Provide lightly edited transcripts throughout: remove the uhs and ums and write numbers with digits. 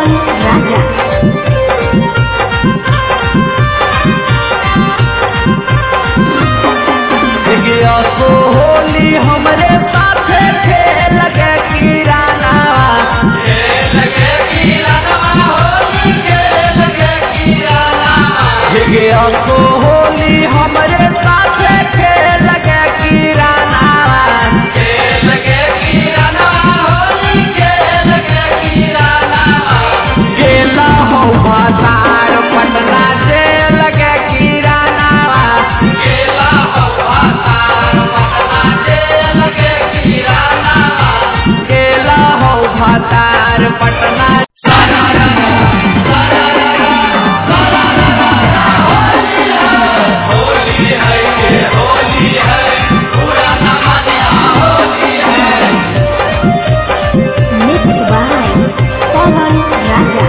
पवन राजा। तो होली हमरे साथे खेल के किराना होली खेल के किराना तो होली हमरे साथे खेल के किराना होली खेल के किराना गेला हो बाजार पटना जेल के किराना गेला हो बाजार गेला हो भातार पटना होली है ये होली है पूरा होली है। Mixed by पवन राजा।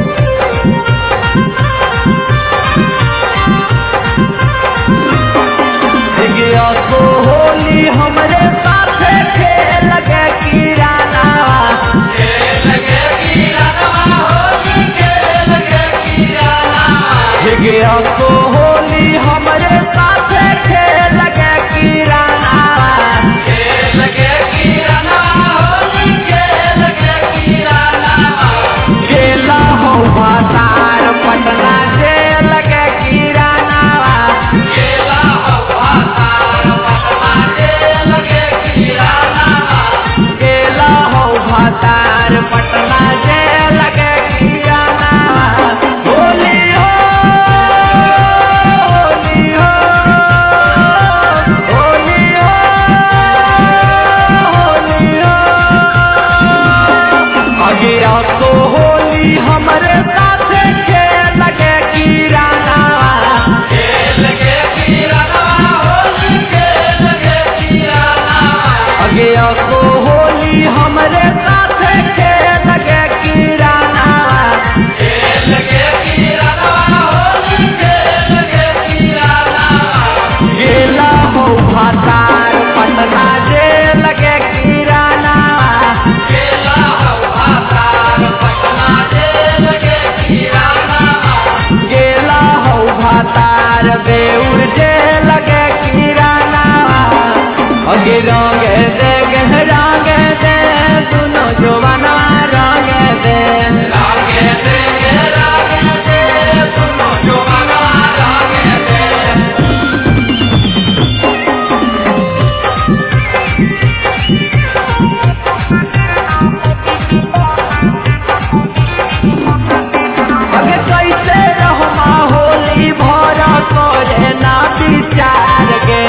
तो होली हमरे साथे खेल के किराना होली खेल के किराना तो होली हमरे साथे खेल के किराना होली खेल के किराना गेला हो बाजार पटना जेल के किराना गेला हो गेला हो भातार पटना जेल के किराना होली हो होली हो होली हो होली हो अगिया तो होली हमरे साथे खेल के किराना होली खेल के किराना अगिया तो होली हमरे साथे खेल के किराना होली खेल के किराना गेला हो भातार पटना जेल के किराना गेला हो भातार पटना जेल के किराना गेला हो भातार बेउर जेल के किराना अगे रंग दे रंग दे सुनो जवाना रंग दे सुनो जवाना रंग दे। अगे कैसे रहमा होली भरा करे ना विचार के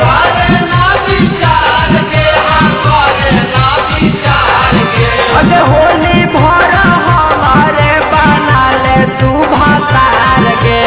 अगे होली भरा हमारे बना ले तू भातार के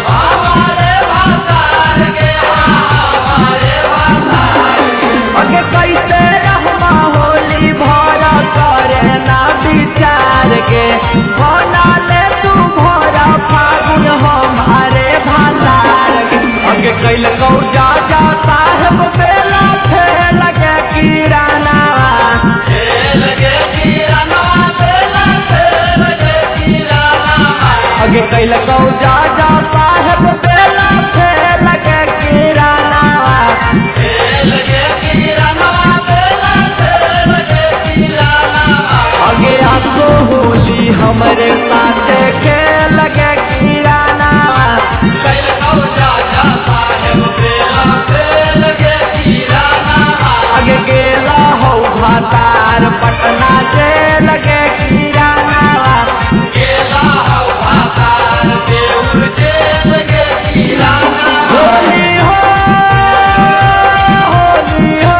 अगे कैसे रहमा होली भरा करे ना विचार के बना ले तू भरा फागुन हमारे भातार के अगे कैल कौ जा साहेब बेला खेल के किराना अगे कैल कौ जा साहेब बेला खेल के किराना अगे आपको होली हमरे साथे खेल के किराना अगे गेला हो भातार पटना जेल के किराना गेला हो भातार बेउर जेल के किराना होली हो होली हो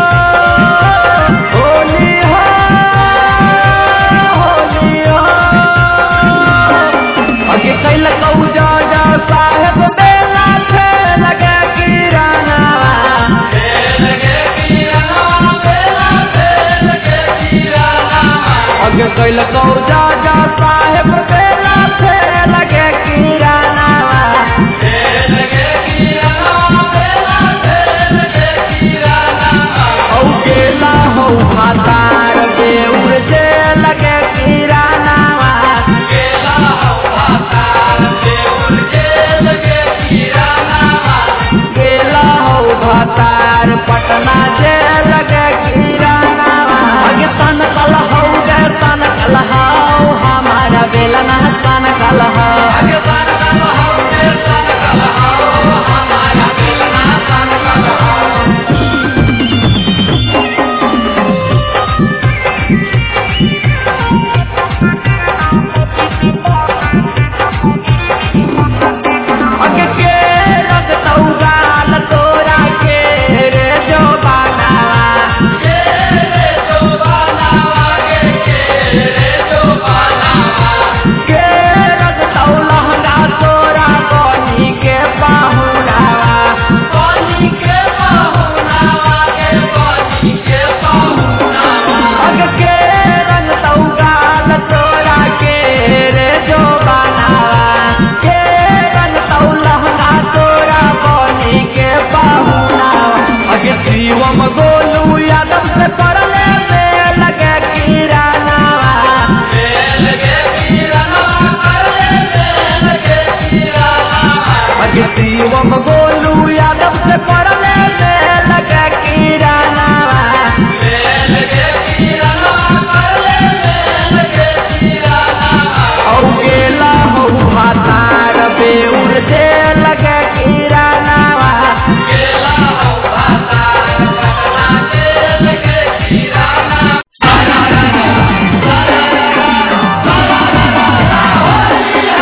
होली हो होली हो अगे कैल कौ जा साहेब बेला खेल के किराना अगे कैल कौ जा साहेब